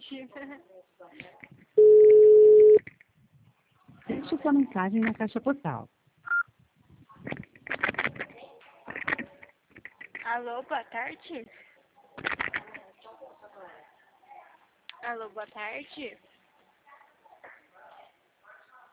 tarde. Deixe sua mensagem na caixa postal. Alô, boa tarde. Alô, boa tarde.